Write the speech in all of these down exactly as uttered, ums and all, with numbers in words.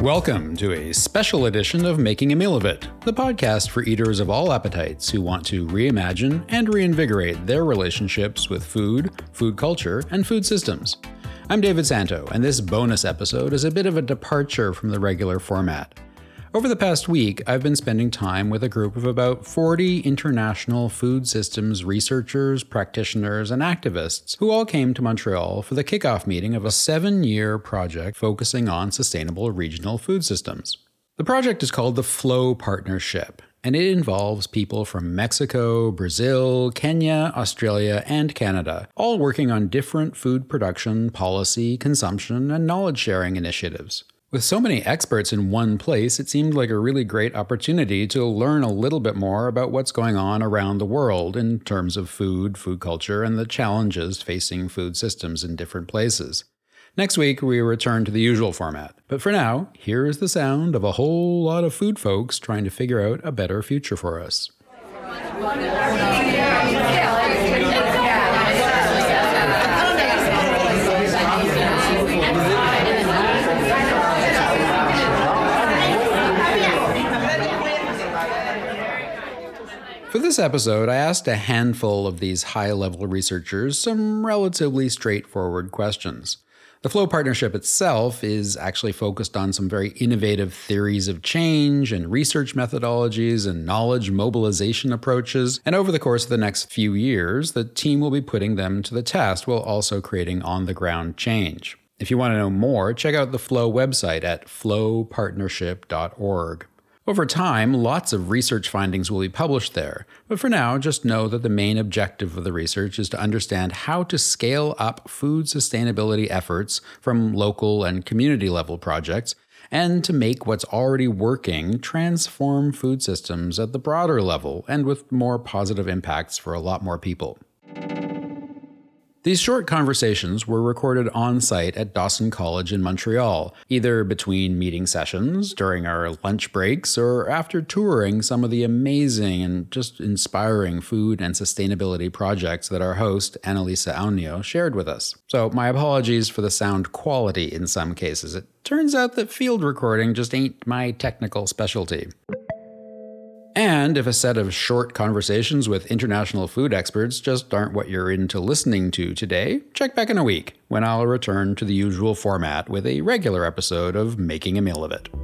Welcome to a special edition of Making a Meal of It, the podcast for eaters of all appetites who want to reimagine and reinvigorate their relationships with food, food culture, and food systems. I'm David Santo, and this bonus episode is a bit of a departure from the regular format. Over the past week, I've been spending time with a group of about forty international food systems researchers, practitioners, and activists who all came to Montreal for the kickoff meeting of a seven-year project focusing on sustainable regional food systems. The project is called the Flow Partnership, and it involves people from Mexico, Brazil, Kenya, Australia, and Canada, all working on different food production, policy, consumption, and knowledge-sharing initiatives. With so many experts in one place, it seemed like a really great opportunity to learn a little bit more about what's going on around the world in terms of food, food culture, and the challenges facing food systems in different places. Next week, we return to the usual format. But for now, here is the sound of a whole lot of food folks trying to figure out a better future for us. For this episode, I asked a handful of these high-level researchers some relatively straightforward questions. The Flow Partnership itself is actually focused on some very innovative theories of change and research methodologies and knowledge mobilization approaches, and over the course of the next few years, the team will be putting them to the test while also creating on-the-ground change. If you want to know more, check out the Flow website at flow partnership dot org. Over time, lots of research findings will be published there, but for now, just know that the main objective of the research is to understand how to scale up food sustainability efforts from local and community-level projects, and to make what's already working transform food systems at the broader level and with more positive impacts for a lot more people. These short conversations were recorded on-site at Dawson College in Montreal, either between meeting sessions, during our lunch breaks, or after touring some of the amazing and just inspiring food and sustainability projects that our host, Annalisa Aunio, shared with us. So my apologies for the sound quality in some cases. It turns out that field recording just ain't my technical specialty. And if a set of short conversations with international food experts just aren't what you're into listening to today, check back in a week, when I'll return to the usual format with a regular episode of Making a Meal of It.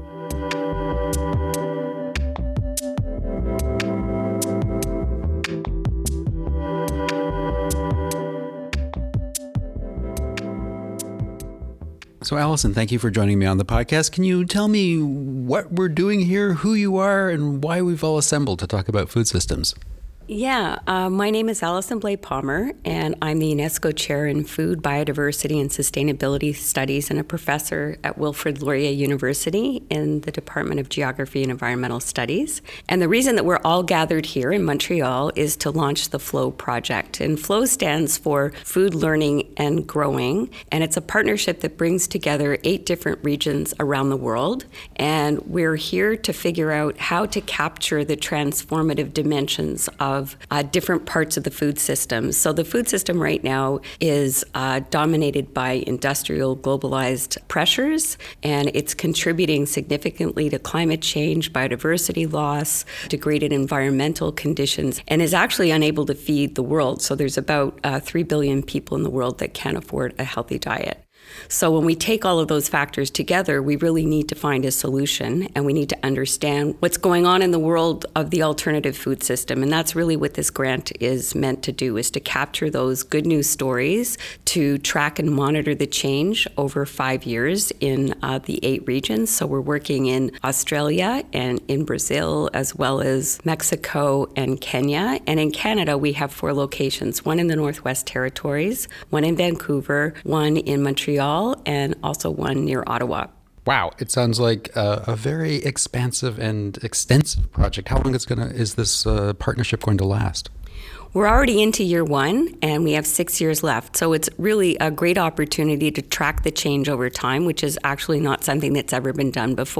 So Allison, thank you for joining me on the podcast. Can you tell me what we're doing here, who you are, and why we've all assembled to talk about food systems? Yeah, uh, my name is Allison Blais Palmer, and I'm the UNESCO Chair in Food, Biodiversity, and Sustainability Studies and a professor at Wilfrid Laurier University in the Department of Geography and Environmental Studies. And the reason that we're all gathered here in Montreal is to launch the Flow project. And Flow stands for Food Learning and Growing, and it's a partnership that brings together eight different regions around the world. And we're here to figure out how to capture the transformative dimensions of Of, uh, different parts of the food system. So the food system right now is uh, dominated by industrial globalized pressures, and it's contributing significantly to climate change, biodiversity loss, degraded environmental conditions, and is actually unable to feed the world. So there's about uh, three billion people in the world that can't afford a healthy diet. So when we take all of those factors together, we really need to find a solution, and we need to understand what's going on in the world of the alternative food system. And that's really what this grant is meant to do, is to capture those good news stories, to track and monitor the change over five years in uh, the eight regions. So we're working in Australia and in Brazil, as well as Mexico and Kenya. And in Canada, we have four locations, one in the Northwest Territories, one in Vancouver, one in Montreal, and also one near Ottawa. Wow, it sounds like a, a very expansive and extensive project. How long is gonna is this uh, partnership going to last? We're already into year one, and we have six years left. So it's really a great opportunity to track the change over time, which is actually not something that's ever been done before.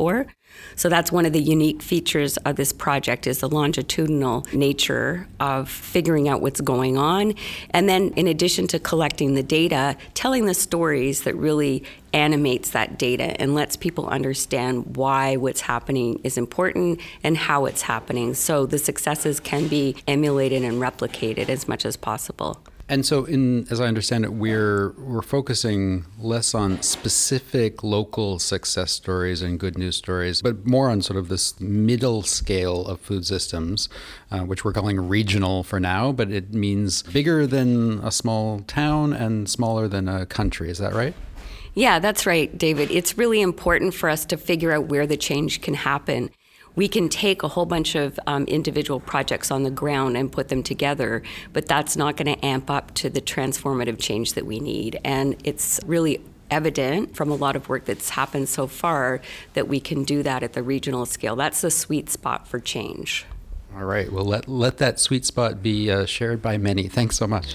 So that's one of the unique features of this project is the longitudinal nature of figuring out what's going on. And then in addition to collecting the data, telling the stories that really animates that data and lets people understand why what's happening is important and how it's happening. So the successes can be emulated and replicated as much as possible. And so, in as I understand it, we're we're focusing less on specific local success stories and good news stories, but more on sort of this middle scale of food systems, uh, which we're calling regional for now, but it means bigger than a small town and smaller than a country. Is that right? Yeah, that's right, David. It's really important for us to figure out where the change can happen. We can take a whole bunch of um, individual projects on the ground and put them together, but that's not going to amp up to the transformative change that we need. And it's really evident from a lot of work that's happened so far that we can do that at the regional scale. That's the sweet spot for change. All right. Well, let, let that sweet spot be uh, shared by many. Thanks so much.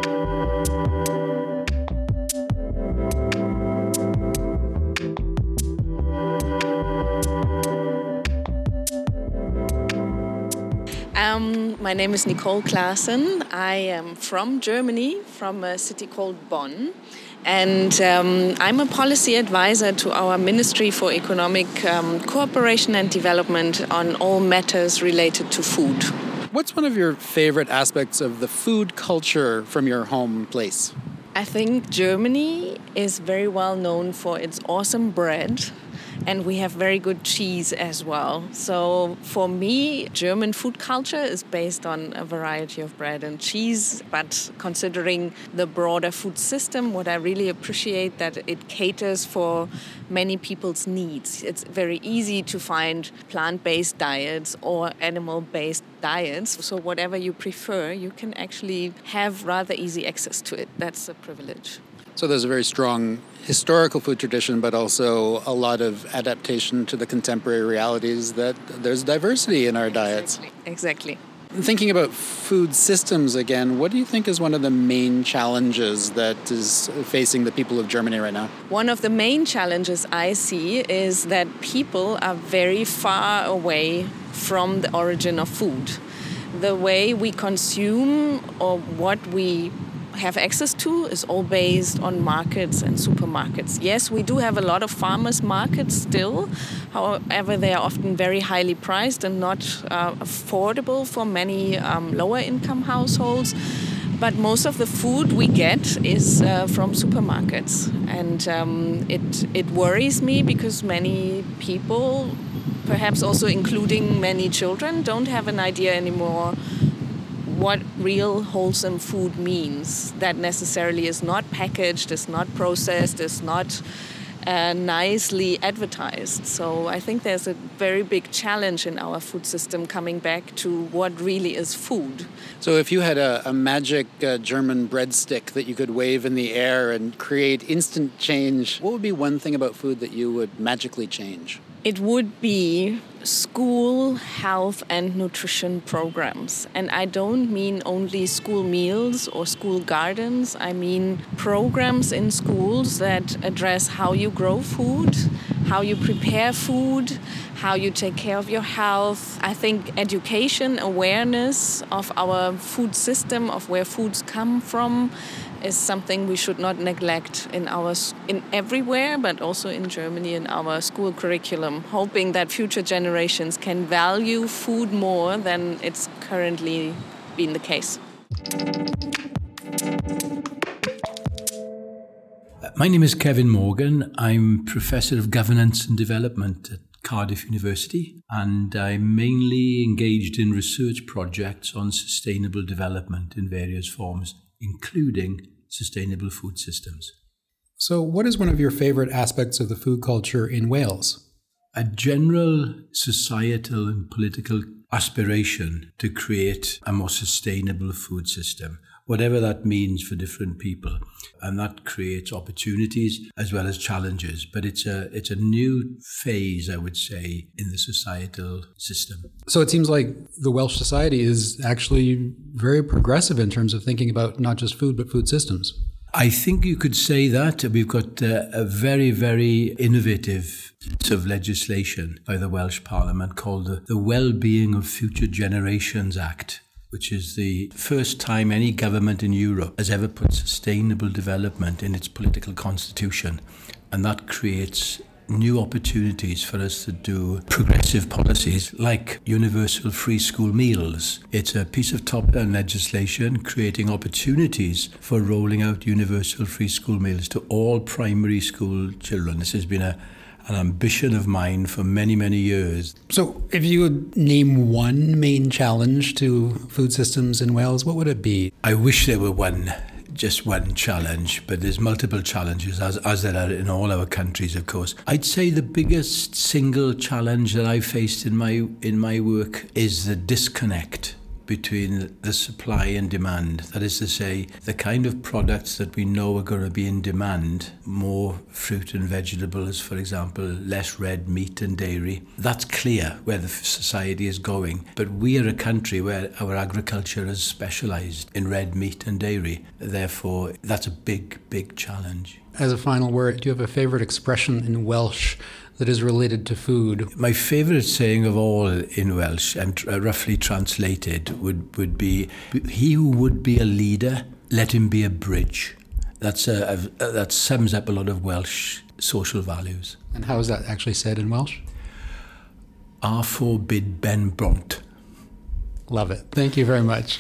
Um, my name is Nicole Klaassen. I am from Germany, from a city called Bonn. And um, I'm a policy advisor to our Ministry for Economic um, Cooperation and Development on all matters related to food. What's one of your favorite aspects of the food culture from your home place? I think Germany is very well known for its awesome bread. And we have very good cheese as well. So for me, German food culture is based on a variety of bread and cheese. But considering the broader food system, what I really appreciate that it caters for many people's needs. It's very easy to find plant-based diets or animal-based diets. So whatever you prefer, you can actually have rather easy access to it. That's a privilege. So there's a very strong historical food tradition, but also a lot of adaptation to the contemporary realities that there's diversity in our diets. Exactly. exactly. Thinking about food systems again, what do you think is one of the main challenges that is facing the people of Germany right now? One of the main challenges I see is that people are very far away from the origin of food. The way we consume or what we have access to is all based on markets and supermarkets. Yes, we do have a lot of farmers markets still. However, they are often very highly priced and not uh, affordable for many um, lower income households. But most of the food we get is uh, from supermarkets. And um, it, it worries me because many people, perhaps also including many children, don't have an idea anymore what real wholesome food means. That necessarily is not packaged, is not processed, is not uh, nicely advertised. So I think there's a very big challenge in our food system coming back to what really is food. So if you had a, a magic uh, German breadstick that you could wave in the air and create instant change, what would be one thing about food that you would magically change? It would be school health and nutrition programs. And I don't mean only school meals or school gardens. I mean programs in schools that address how you grow food, how you prepare food, how you take care of your health. I think education, awareness of our food system, of where foods come from, is something we should not neglect in our in everywhere, but also in Germany in our school curriculum, hoping that future generations can value food more than it's currently been the case. My name is Kevin Morgan. I'm Professor of Governance and Development at Cardiff University, and I'm mainly engaged in research projects on sustainable development in various forms, including sustainable food systems. So what is one of your favorite aspects of the food culture in Wales? A general societal and political aspiration to create a more sustainable food system, whatever that means for different people. And that creates opportunities as well as challenges. But it's a it's a new phase, I would say, in the societal system. So it seems like the Welsh society is actually very progressive in terms of thinking about not just food, but food systems. I think you could say that. We've got uh, a very, very innovative piece of legislation by the Welsh Parliament called the, the Wellbeing of Future Generations Act, which is the first time any government in Europe has ever put sustainable development in its political constitution. And that creates new opportunities for us to do progressive policies like universal free school meals. It's a piece of top-down legislation creating opportunities for rolling out universal free school meals to all primary school children. This has been a, an ambition of mine for many, many years. So if you would name one main challenge to food systems in Wales, what would it be? I wish there were one just one challenge, but there's multiple challenges, as, as there are in all our countries, of course. I'd say the biggest single challenge that I've faced in my in my work is the disconnect between the supply and demand. That is to say, the kind of products that we know are going to be in demand, more fruit and vegetables, for example, less red meat and dairy. That's clear where the society is going. But we are a country where our agriculture is specialised in red meat and dairy. Therefore, that's a big, big challenge. As a final word, do you have a favourite expression in Welsh that is related to food? My favourite saying of all in Welsh, and tr- roughly translated, would, would be, he who would be a leader, let him be a bridge. That's a, a, that sums up a lot of Welsh social values. And how is that actually said in Welsh? Ar forbid ben bront. Love it. Thank you very much.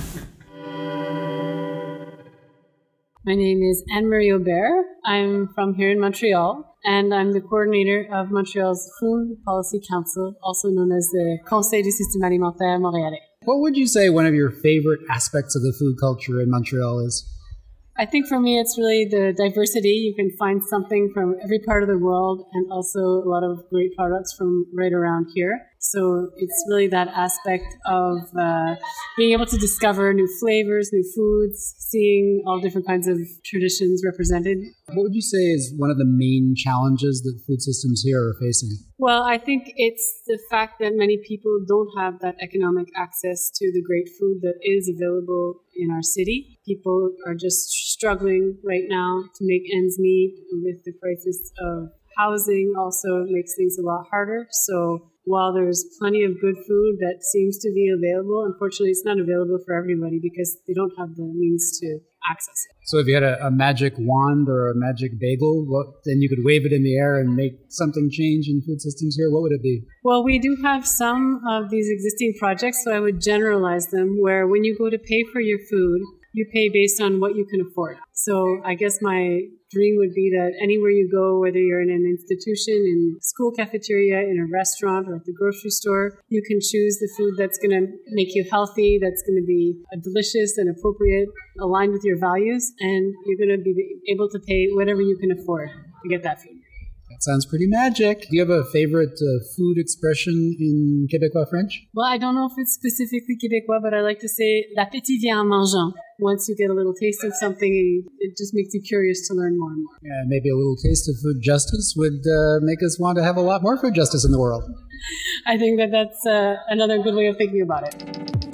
My name is Anne-Marie Aubert. I'm from here in Montreal, and I'm the coordinator of Montreal's Food Policy Council, also known as the Conseil du Système Alimentaire Montréalais. What would you say one of your favorite aspects of the food culture in Montreal is? I think for me it's really the diversity. You can find something from every part of the world and also a lot of great products from right around here. So it's really that aspect of uh, being able to discover new flavors, new foods, seeing all different kinds of traditions represented. What would you say is one of the main challenges that food systems here are facing? Well, I think it's the fact that many people don't have that economic access to the great food that is available in our city. People are just struggling right now to make ends meet with the crisis of housing. Also makes things a lot harder. So while there's plenty of good food that seems to be available, unfortunately it's not available for everybody because they don't have the means to access it. So if you had a, a magic wand or a magic bagel, what, then you could wave it in the air and make something change in food systems here, what would it be? Well, we do have some of these existing projects, so I would generalize them, where when you go to pay for your food, you pay based on what you can afford. So I guess my dream would be that anywhere you go, whether you're in an institution, in a school cafeteria, in a restaurant, or at the grocery store, you can choose the food that's going to make you healthy, that's going to be delicious and appropriate, aligned with your values, and you're going to be able to pay whatever you can afford to get that food. That sounds pretty magic. Do you have a favorite uh, food expression in Québécois French? Well, I don't know if it's specifically Québécois, but I like to say l'appétit vient en mangeant. Once you get a little taste of something, it just makes you curious to learn more and more. Yeah, maybe a little taste of food justice would uh, make us want to have a lot more food justice in the world. I think that that's uh, another good way of thinking about it.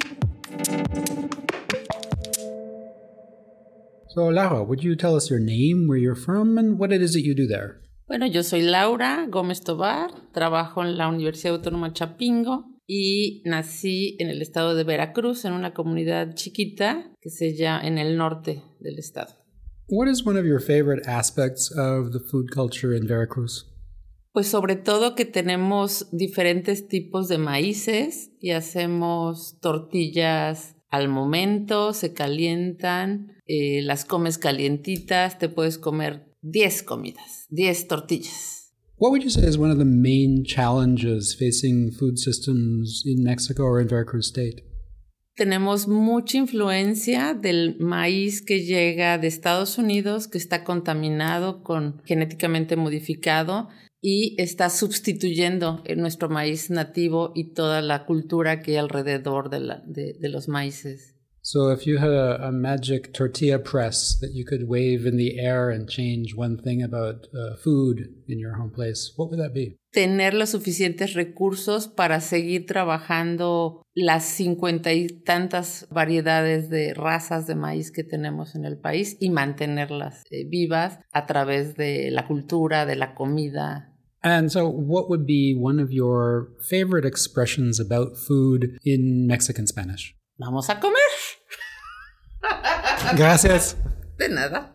So, Laura, would you tell us your name, where you're from, and what it is that you do there? Bueno, yo soy Laura Gómez Tobar, trabajo en la Universidad Autónoma Chapingo y nací en el estado de Veracruz, en una comunidad chiquita que se llama en el norte del estado. What is one of your favorite aspects of the food culture in Veracruz? Pues sobre todo que tenemos diferentes tipos de maíces y hacemos tortillas al momento, se calientan, eh, las comes calientitas, te puedes comer diez comidas, diez tortillas. What would you say is one of the main challenges facing food systems in Mexico or in Veracruz State? Tenemos mucha influencia del maíz que llega de Estados Unidos, que está contaminado con genéticamente modificado y está sustituyendo nuestro maíz nativo y toda la cultura que hay alrededor de, la, de, de los maíces. So if you had a, a magic tortilla press that you could wave in the air and change one thing about uh, food in your home place, what would that be? Tener los suficientes recursos para seguir trabajando las cincuenta y tantas variedades de razas de maíz que tenemos en el país y mantenerlas eh, vivas a través de la cultura, de la comida. And so what would be one of your favorite expressions about food in Mexican Spanish? Vamos a comer. Gracias. De nada.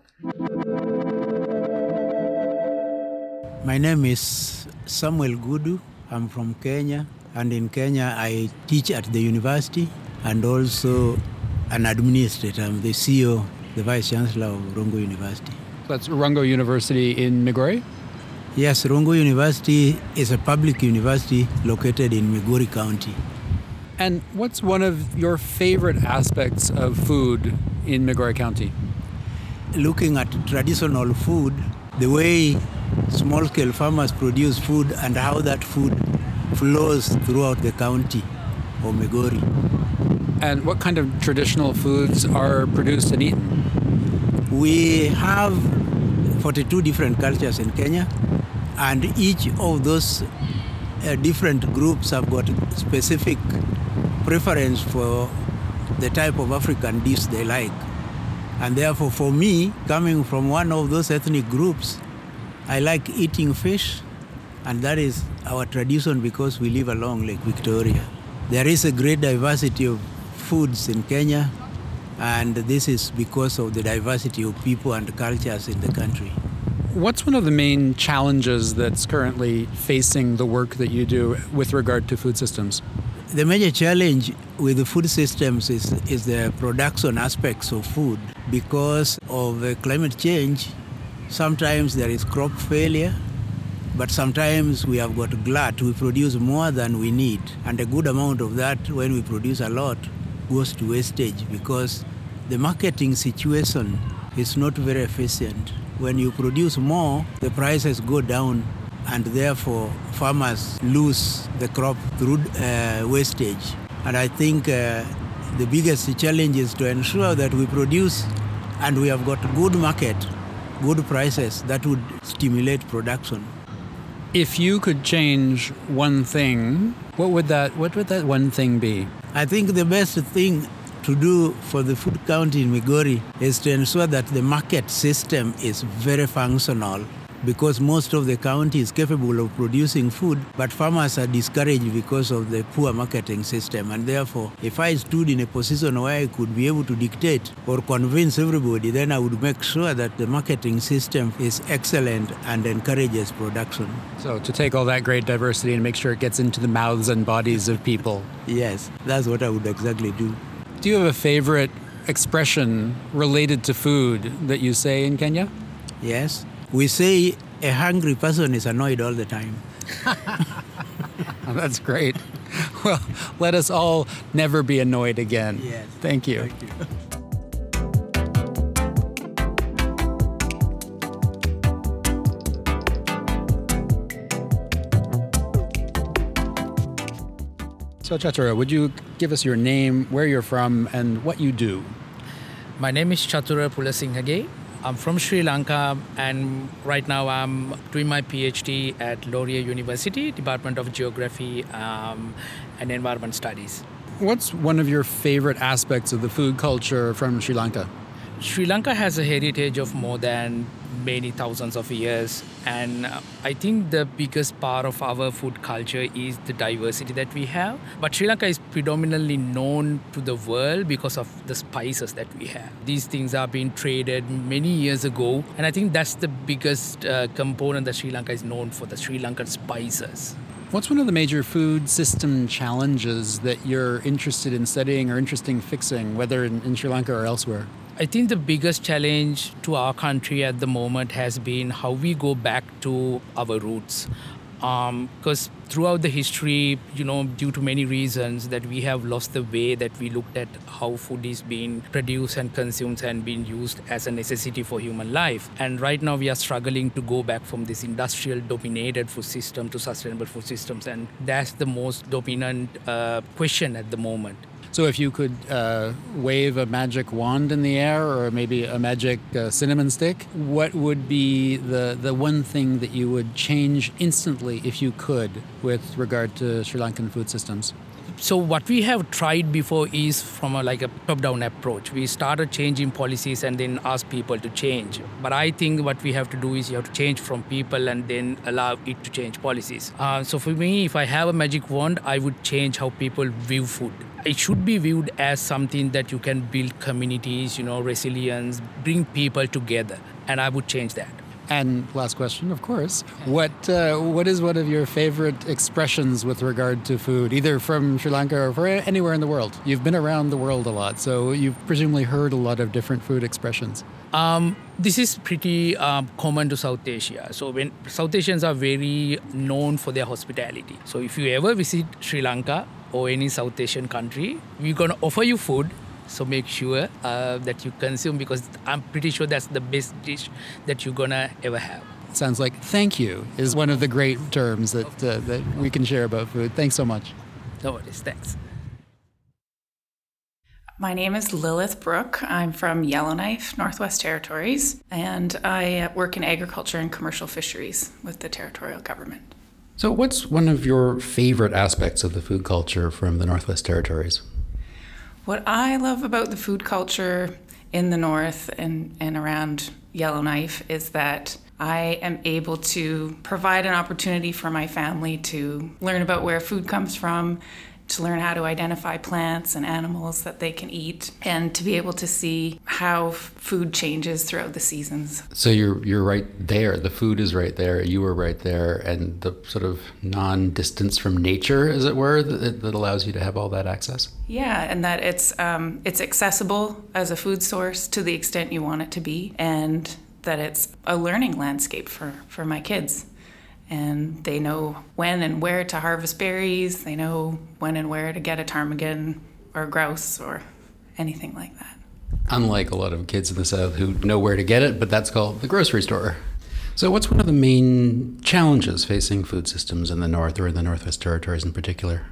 My name is Samuel Gudu. I'm from Kenya, and in Kenya I teach at the university and also an administrator. I'm the C E O, the Vice Chancellor of Rongo University. That's Rongo University in Migori? Yes, Rongo University is a public university located in Migori County. And what's one of your favorite aspects of food in Migori County? Looking at traditional food, the way small-scale farmers produce food and how that food flows throughout the county of Migori. And what kind of traditional foods are produced and eaten? We have forty-two different cultures in Kenya, and each of those uh, different groups have got specific preference for the type of African dish they like. And therefore, for me, coming from one of those ethnic groups, I like eating fish, and that is our tradition because we live along Lake Victoria. There is a great diversity of foods in Kenya, and this is because of the diversity of people and cultures in the country. What's one of the main challenges that's currently facing the work that you do with regard to food systems? The major challenge with the food systems is, is the production aspects of food. Because of uh, climate change, sometimes there is crop failure, but sometimes we have got glut. We produce more than we need. And a good amount of that, when we produce a lot, goes to wastage because the marketing situation is not very efficient. When you produce more, the prices go down, and therefore farmers lose the crop through uh, wastage. And I think uh, the biggest challenge is to ensure that we produce and we have got good market, good prices that would stimulate production. If you could change one thing, what would that what would that one thing be? I think the best thing to do for the food county in Migori is to ensure that the market system is very functional, because most of the county is capable of producing food, but farmers are discouraged because of the poor marketing system. And therefore, if I stood in a position where I could be able to dictate or convince everybody, then I would make sure that the marketing system is excellent and encourages production. So to take all that great diversity and make sure it gets into the mouths and bodies of people. Yes, that's what I would exactly do. Do you have a favorite expression related to food that you say in Kenya? Yes. We say a hungry person is annoyed all the time. Oh, that's great. Well, let us all never be annoyed again. Yes. Thank you. Thank you. So, Chatura, would you give us your name, where you're from, and what you do? My name is Chatura Pulasinghage. I'm from Sri Lanka, and right now I'm doing my PhD at Laurier University, Department of Geography um, and Environment Studies. What's one of your favorite aspects of the food culture from Sri Lanka? Sri Lanka has a heritage of more than many thousands of years, and I think the biggest part of our food culture is the diversity that we have. But Sri Lanka is predominantly known to the world because of the spices that we have. These things are being traded many years ago, and I think that's the biggest uh, component that Sri Lanka is known for, the Sri Lankan spices. What's one of the major food system challenges that you're interested in studying or interested in fixing, whether in, in Sri Lanka or elsewhere? I think the biggest challenge to our country at the moment has been how we go back to our roots. Because um, throughout the history, you know, due to many reasons, that we have lost the way that we looked at how food is being produced and consumed and being used as a necessity for human life. And right now we are struggling to go back from this industrial dominated food system to sustainable food systems. And that's the most dominant uh, question at the moment. So if you could uh, wave a magic wand in the air or maybe a magic uh, cinnamon stick, what would be the, the one thing that you would change instantly if you could with regard to Sri Lankan food systems? So what we have tried before is from a, like a top-down approach. We started changing policies and then ask people to change. But I think what we have to do is you have to change from people and then allow it to change policies. Uh, so for me, if I have a magic wand, I would change how people view food. It should be viewed as something that you can build communities, you know, resilience, bring people together. And I would change that. And last question, of course, what uh, what is one of your favorite expressions with regard to food, either from Sri Lanka or for anywhere in the world? You've been around the world a lot, so you've presumably heard a lot of different food expressions. Um, this is pretty um, common to South Asia. So when South Asians are very known for their hospitality. So if you ever visit Sri Lanka or any South Asian country, we're going to offer you food. So make sure uh, that you consume, because I'm pretty sure that's the best dish that you're gonna ever have. Sounds like thank you is one of the great terms that uh, that we can share about food. Thanks so much. No worries, thanks. My name is Lilith Brooke. I'm from Yellowknife, Northwest Territories, and I work in agriculture and commercial fisheries with the territorial government. So what's one of your favorite aspects of the food culture from the Northwest Territories? What I love about the food culture in the north and, and around Yellowknife is that I am able to provide an opportunity for my family to learn about where food comes from, to learn how to identify plants and animals that they can eat, and to be able to see how food changes throughout the seasons. So you're you're right there. The food is right there. You were right there, and the sort of non-distance from nature, as it were, that, that allows you to have all that access. Yeah, and that it's um, it's accessible as a food source to the extent you want it to be, and that it's a learning landscape for, for my kids. And they know when and where to harvest berries. They know when and where to get a ptarmigan or a grouse or anything like that. Unlike a lot of kids in the South who know where to get it, but that's called the grocery store. So what's one of the main challenges facing food systems in the North, or in the Northwest Territories in particular?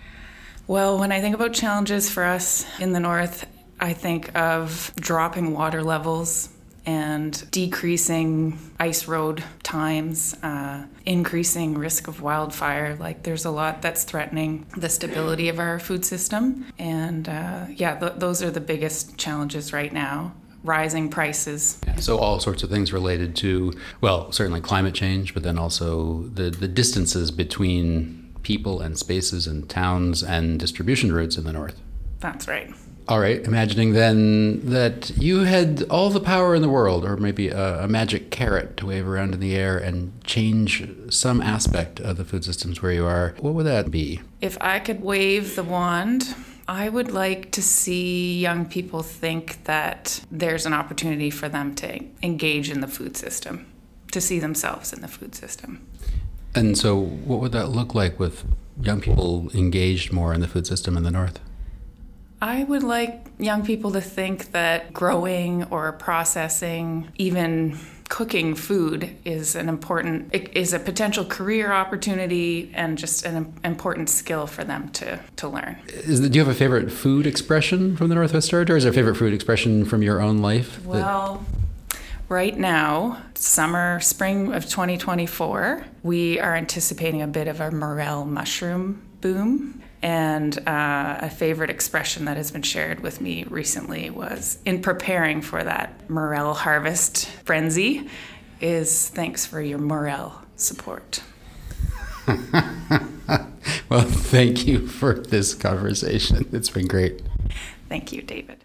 Well, when I think about challenges for us in the North, I think of dropping water levels and decreasing ice road times, uh, increasing risk of wildfire. Like, there's a lot that's threatening the stability of our food system. And uh, yeah, th- those are the biggest challenges right now. Rising prices. Yeah, so all sorts of things related to, well, certainly climate change, but then also the, the distances between people and spaces and towns and distribution routes in the North. That's right. All right, imagining then that you had all the power in the world, or maybe a, a magic carrot to wave around in the air and change some aspect of the food systems where you are, what would that be? If I could wave the wand, I would like to see young people think that there's an opportunity for them to engage in the food system, to see themselves in the food system. And so what would that look like with young people engaged more in the food system in the North? I would like young people to think that growing or processing, even cooking food is an important, is a potential career opportunity and just an important skill for them to, to learn. Is the, do you have a favorite food expression from the Northwest Territories? Is there a favorite food expression from your own life? Well, right now, summer, spring of twenty twenty-four, we are anticipating a bit of a morel mushroom boom. And uh, a favorite expression that has been shared with me recently was, in preparing for that morel harvest frenzy, is thanks for your morel support. Well, thank you for this conversation. It's been great. Thank you, David.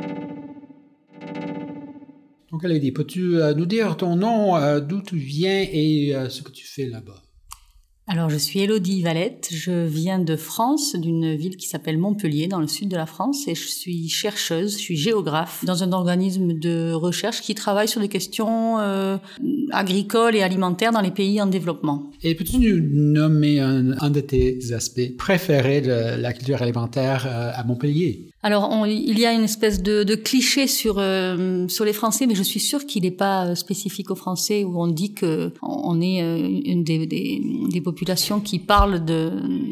Donc, Elodie, peux-tu euh, nous dire ton nom, euh, d'où tu viens et euh, ce que tu fais là-bas? Alors, je suis Élodie Valette, je viens de France, d'une ville qui s'appelle Montpellier, dans le sud de la France, et je suis chercheuse, je suis géographe dans un organisme de recherche qui travaille sur des questions euh, agricoles et alimentaires dans les pays en développement. Et peux-tu nous nommer un, un de tes aspects préférés de la culture alimentaire euh, à Montpellier? Alors, on, il y a une espèce de, de cliché sur euh, sur les Français, mais je suis sûre qu'il n'est pas spécifique aux Français, où on dit que on est euh, une des, des, des populations qui parlent de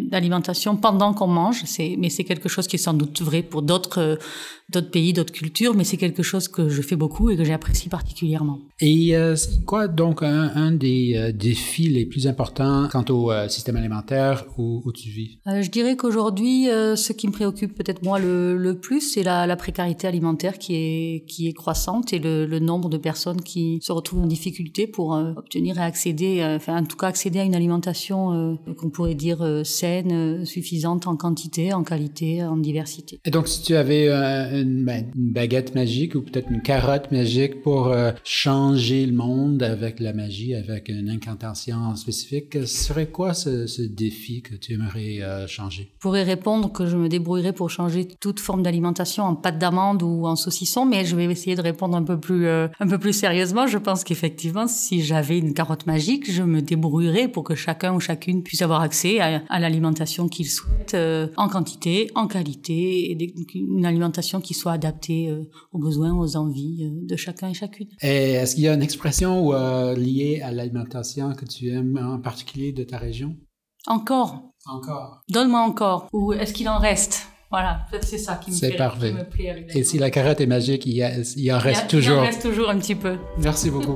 d'alimentation pendant qu'on mange. C'est, mais c'est quelque chose qui est sans doute vrai pour d'autres, euh, d'autres pays, d'autres cultures, mais c'est quelque chose que je fais beaucoup et que j'apprécie particulièrement. Et euh, c'est quoi donc un, un des euh, défis les plus importants quant au euh, système alimentaire où, où tu vis? euh, Je dirais qu'aujourd'hui, euh, ce qui me préoccupe peut-être moi le, le plus, c'est la, la précarité alimentaire qui est, qui est croissante et le, le nombre de personnes qui se retrouvent en difficulté pour euh, obtenir et accéder, euh, enfin en tout cas accéder à une alimentation euh, qu'on pourrait dire euh, saine, euh, suffisante en quantité, en qualité, en diversité. Et donc si tu avais euh, une, une baguette magique ou peut-être une carotte magique pour euh, changer le monde avec la magie, avec une incantation spécifique, ce serait quoi ce, ce défi que tu aimerais euh, changer? Je pourrais répondre que je me débrouillerais pour changer toute forme d'alimentation en pâte d'amande ou en saucisson, mais je vais essayer de répondre un peu plus, euh, un peu plus sérieusement. Je pense qu'effectivement, si j'avais une carotte magique, je me débrouillerais pour que chacun ou chacune puisse avoir accès à, à l'alimentation qu'il souhaite, euh, en quantité, en qualité, et des, une alimentation qui soit adaptée euh, aux besoins, aux envies euh, de chacun et chacune. Et est-ce qu'il y a une expression euh, liée à l'alimentation que tu aimes en particulier de ta région? Encore. Encore. Donne-moi encore. Ou est-ce qu'il en reste? Voilà, peut-être c'est ça qui me, c'est plaît, parfait. Qui me plaît. Avec et si la carotte est magique, il, y a, il en reste il y a, toujours. Il en reste toujours un petit peu. Merci beaucoup.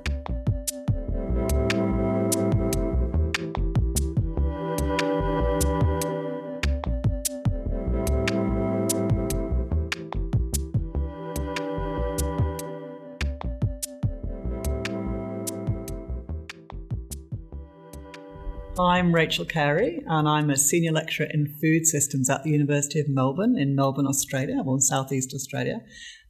I'm Rachel Carey, and I'm a senior lecturer in food systems at the University of Melbourne in Melbourne, Australia, well, in southeast Australia.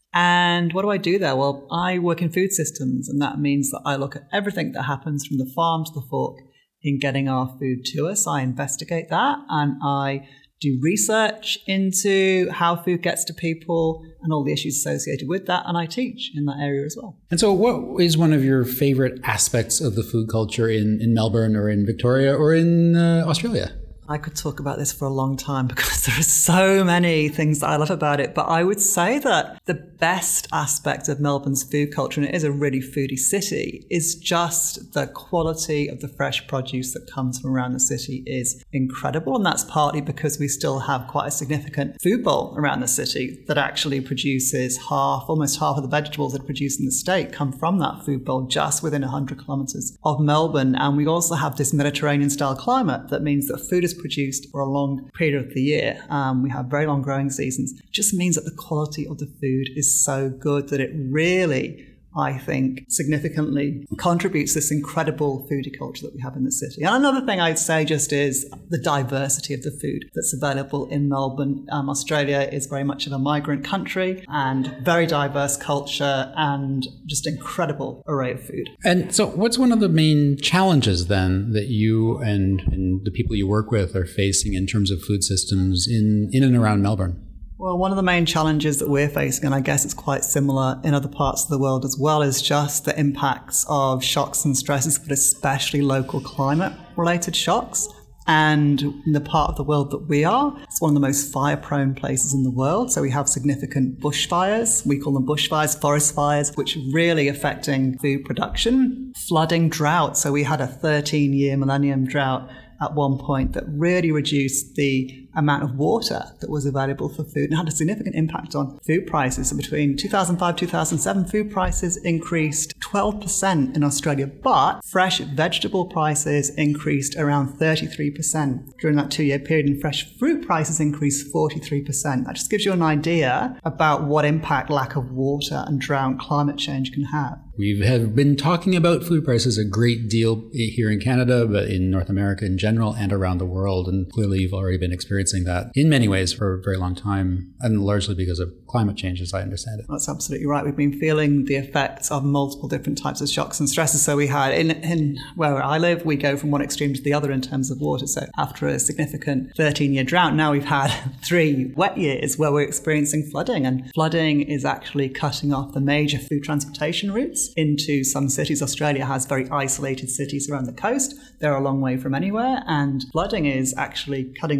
And what do I do there? Well, I work in food systems, and that means that I look at everything that happens from the farm to the fork in getting our food to us. I investigate that, and I do research into how food gets to people and all the issues associated with that, and I teach in that area as well. And so what is one of your favorite aspects of the food culture in, in Melbourne or in Victoria or in uh, Australia? I could talk about this for a long time because there are so many things that I love about it. But I would say that the best aspect of Melbourne's food culture, and it is a really foodie city, is just the quality of the fresh produce that comes from around the city is incredible. And that's partly because we still have quite a significant food bowl around the city that actually produces half, almost half of the vegetables that are produced in the state come from that food bowl just within one hundred kilometres of Melbourne. And we also have this Mediterranean-style climate that means that food is produced for a long period of the year. Um, we have very long growing seasons. It just means that the quality of the food is so good that it really, I think, significantly contributes to this incredible foodie culture that we have in the city. And another thing I'd say just is the diversity of the food that's available in Melbourne. Um, Australia is very much of a migrant country and very diverse culture and just incredible array of food. And so what's one of the main challenges then that you and, and the people you work with are facing in terms of food systems in, in and around Melbourne? Well, one of the main challenges that we're facing, and I guess it's quite similar in other parts of the world as well, is just the impacts of shocks and stresses, but especially local climate-related shocks. And in the part of the world that we are, it's one of the most fire-prone places in the world. So we have significant bushfires. We call them bushfires, forest fires, which are really affecting food production. Flooding, drought. So we had a thirteen-year millennium drought at one point that really reduced the amount of water that was available for food and had a significant impact on food prices. So between two thousand five and two thousand seven, food prices increased twelve percent in Australia, but fresh vegetable prices increased around thirty-three percent during that two-year period, and fresh fruit prices increased forty-three percent. That just gives you an idea about what impact lack of water and drought and climate change can have. We have been talking about food prices a great deal here in Canada, but in North America in general and around the world. And clearly you've already been experiencing that in many ways for a very long time, and largely because of climate change, as I understand it. That's absolutely right. We've been feeling the effects of multiple different types of shocks and stresses. So we had, in, in where I live, we go from one extreme to the other in terms of water. So after a significant thirteen-year drought, now we've had three wet years where we're experiencing flooding. And flooding is actually cutting off the major food transportation routes into some cities. Australia has very isolated cities around the coast. They're a long way from anywhere, and flooding is actually cutting off food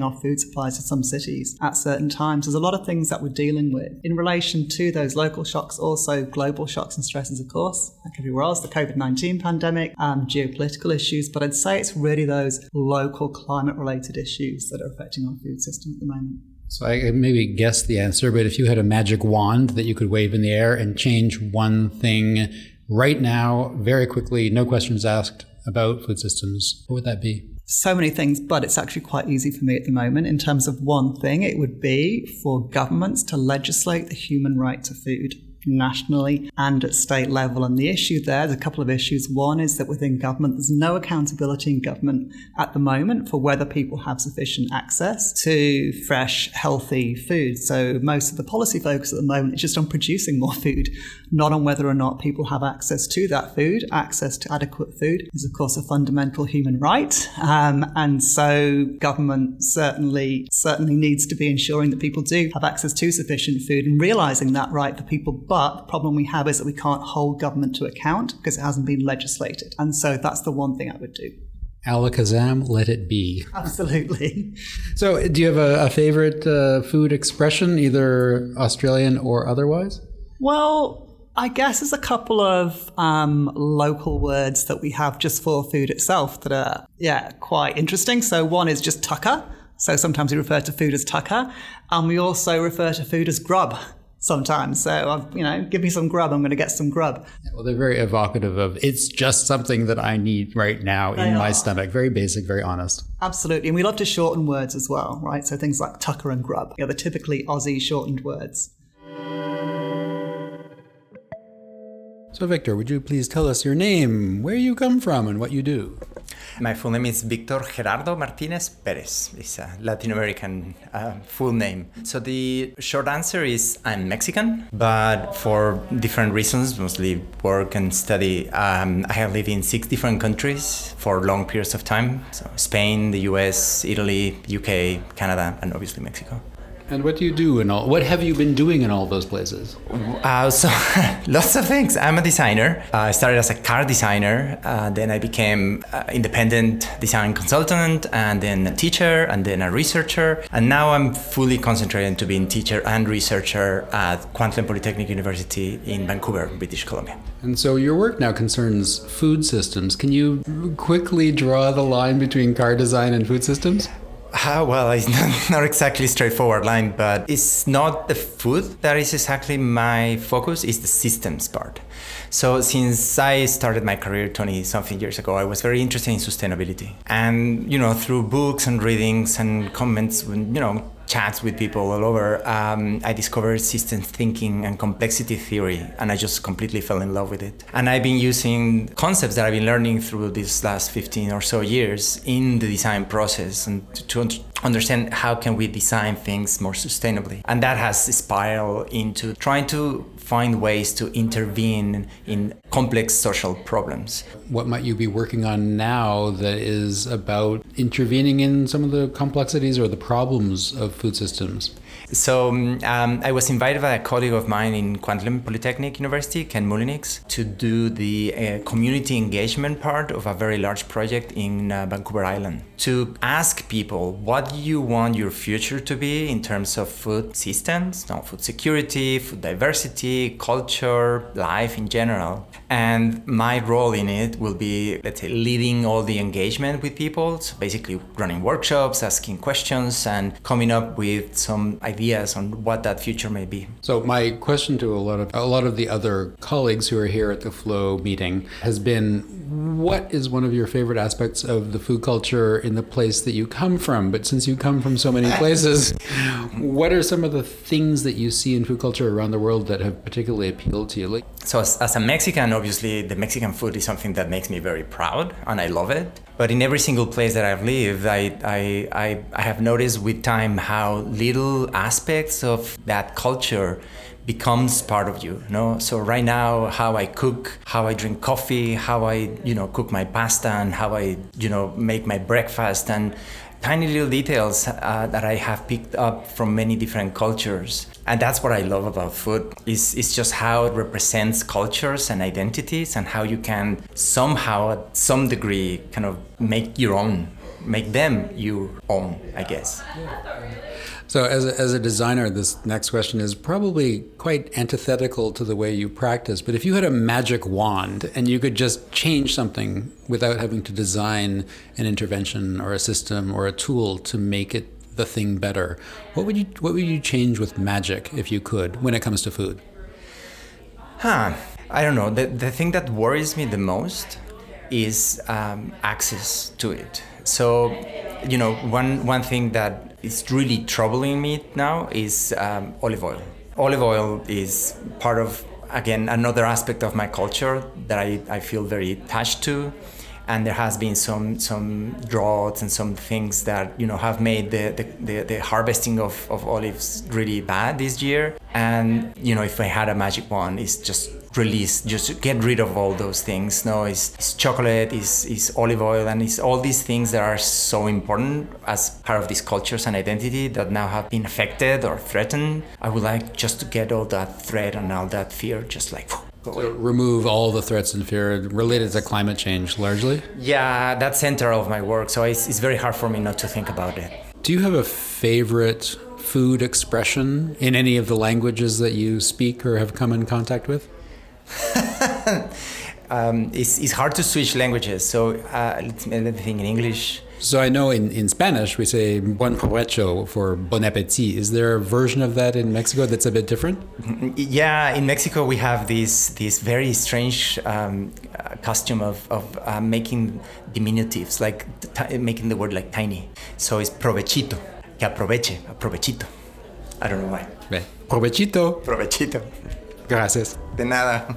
supplies to some cities at certain times. There's a lot of things that we're dealing with. In relation to those local shocks, also global shocks and stresses, of course, like everywhere else, the covid nineteen pandemic, um, geopolitical issues, but I'd say it's really those local climate-related issues that are affecting our food system at the moment. So I maybe guess the answer, but if you had a magic wand that you could wave in the air and change one thing right now, very quickly, no questions asked, about food systems, what would that be? So many things, but it's actually quite easy for me at the moment. In terms of one thing, it would be for governments to legislate the human right to food nationally and at state level. And the issue there, there's a couple of issues. One is that within government, there's no accountability in government at the moment for whether people have sufficient access to fresh, healthy food. So most of the policy focus at the moment is just on producing more food, not on whether or not people have access to that food. Access to adequate food is, of course, a fundamental human right. Um, and so government certainly, certainly needs to be ensuring that people do have access to sufficient food and realising that right for people. But the problem we have is that we can't hold government to account because it hasn't been legislated. And so that's the one thing I would do. Alakazam, let it be. Absolutely. So do you have a, a favorite uh, food expression, either Australian or otherwise? Well, I guess there's a couple of um, local words that we have just for food itself that are, yeah, quite interesting. So one is just tucker. So sometimes we refer to food as tucker. And we also refer to food as grub sometimes. So, I've, you know, give me some grub, I'm going to get some grub. Yeah, well, they're very evocative of, it's just something that I need right now they in my are. stomach. Very basic, very honest. Absolutely. And we love to shorten words as well, right? So things like tucker and grub. Yeah, they're typically Aussie shortened words. So, Victor, would you please tell us your name, where you come from, and what you do? My full name is Victor Gerardo Martinez Perez. It's a Latin American uh, full name. So the short answer is I'm Mexican, but for different reasons, mostly work and study, um, I have lived in six different countries for long periods of time. So Spain, the U S, Italy, U K, Canada, and obviously Mexico. And what do you do in all? What have you been doing in all those places? Uh, so lots of things. I'm a designer. Uh, I started as a car designer. Uh, then I became an independent design consultant, and then a teacher, and then a researcher. And now I'm fully concentrated to being teacher and researcher at Kwantlen Polytechnic University in Vancouver, British Columbia. And so your work now concerns food systems. Can you quickly draw the line between car design and food systems? Uh, well, it's not, not exactly a straightforward line, but it's not the food that is exactly my focus, it's the systems part. So since I started my career twenty-something years ago, I was very interested in sustainability. And, you know, through books and readings and comments, you know, chats with people all over, um, I discovered systems thinking and complexity theory, and I just completely fell in love with it. And I've been using concepts that I've been learning through these last fifteen or so years in the design process and to, to understand how can we design things more sustainably. And that has spiraled into trying to find ways to intervene in complex social problems. What might you be working on now that is about intervening in some of the complexities or the problems of food systems? So um, I was invited by a colleague of mine in Kwantlen Polytechnic University, Ken Mullinix, to do the uh, community engagement part of a very large project in uh, Vancouver Island. To ask people, what do you want your future to be in terms of food systems, no, food security, food diversity, culture, life in general. And my role in it will be, let's say, leading all the engagement with people. So basically running workshops, asking questions, and coming up with some ideas on what that future may be. So my question to a lot of a lot of the other colleagues who are here at the Flow meeting has been, what is one of your favorite aspects of the food culture in the place that you come from? But since you come from so many places, what are some of the things that you see in food culture around the world that have particularly appealed to you? Like, so as, as a Mexican, obviously the Mexican food is something that makes me very proud and I love it. But in every single place that I've lived, I, I, I, I have noticed with time how little aspects of that culture becomes part of you, you know? So right now, how I cook, how I drink coffee, how I, you know, cook my pasta, and how I, you know, make my breakfast, and tiny little details uh, that I have picked up from many different cultures. And that's what I love about food, is it's just how it represents cultures and identities, and how you can somehow, at some degree, kind of make your own make them your own, I guess. So as a, as a designer, this next question is probably quite antithetical to the way you practice, but if you had a magic wand and you could just change something without having to design an intervention or a system or a tool to make it the thing better, what would you what would you change with magic if you could when it comes to food? Huh. I don't know. The, the thing that worries me the most is um, access to it. So, you know, one, one thing that is really troubling me now is um, olive oil. Olive oil is part of, again, another aspect of my culture that I, I feel very attached to. And there has been some some droughts and some things that, you know, have made the, the, the, the harvesting of, of olives really bad this year. And, you know, if I had a magic wand, it's just release, just get rid of all those things. No, it's, it's chocolate, it's, it's olive oil, and it's all these things that are so important as part of these cultures and identity that now have been affected or threatened. I would like just to get all that threat and all that fear just like... So remove all the threats and fear related to climate change, largely? Yeah, that's center of my work, so it's, it's very hard for me not to think about it. Do you have a favorite food expression in any of the languages that you speak or have come in contact with? um, it's, it's hard to switch languages, so uh, let me think in English. So I know in, in Spanish we say buen provecho for bon appétit. Is there a version of that in Mexico that's a bit different? Yeah, in Mexico we have this this very strange um, uh, custom of, of uh, making diminutives, like t- making the word like tiny. So it's provechito, que aproveche, aprovechito. I don't know why. Bien. Provechito. Provechito. Gracias. De nada.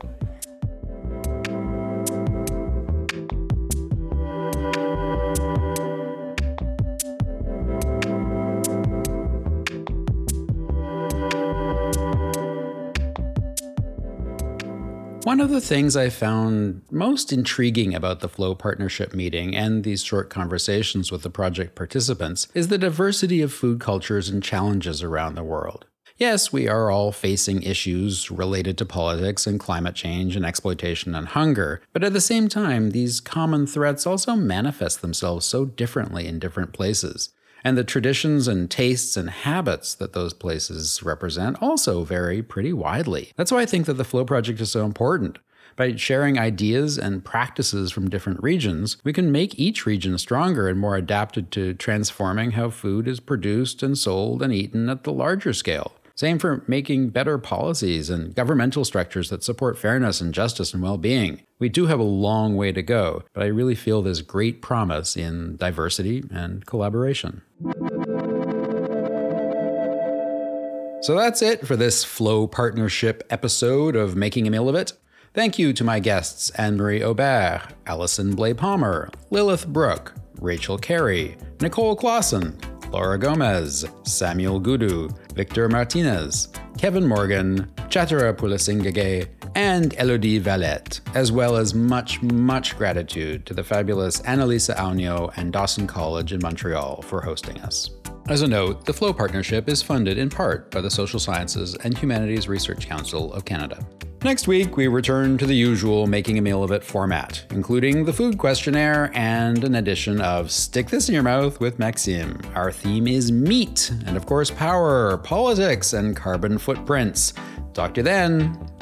One of the things I found most intriguing about the Flow Partnership meeting and these short conversations with the project participants is the diversity of food cultures and challenges around the world. Yes, we are all facing issues related to politics and climate change and exploitation and hunger, but at the same time, these common threats also manifest themselves so differently in different places. And the traditions and tastes and habits that those places represent also vary pretty widely. That's why I think that the Flow Project is so important. By sharing ideas and practices from different regions, we can make each region stronger and more adapted to transforming how food is produced and sold and eaten at the larger scale. Same for making better policies and governmental structures that support fairness and justice and well-being. We do have a long way to go, but I really feel there's great promise in diversity and collaboration. So that's it for this Flow Partnership episode of Making a Meal of It. Thank you to my guests Anne-Marie Aubert, Alison Blais Palmer, Lilith Brooke, Rachel Carey, Nicole Clausen, Laura Gomez, Samuel Gudu, Victor Martinez, Kevin Morgan, Chatara Pulasingage, and Elodie Valette, as well as much, much gratitude to the fabulous Annalisa Aunio and Dawson College in Montreal for hosting us. As a note, the Flow Partnership is funded in part by the Social Sciences and Humanities Research Council of Canada. Next week, we return to the usual Making a Meal of It format, including the food questionnaire and an edition of Stick This in Your Mouth with Maxime. Our theme is meat, and of course power, politics, and carbon footprints. Talk to you then.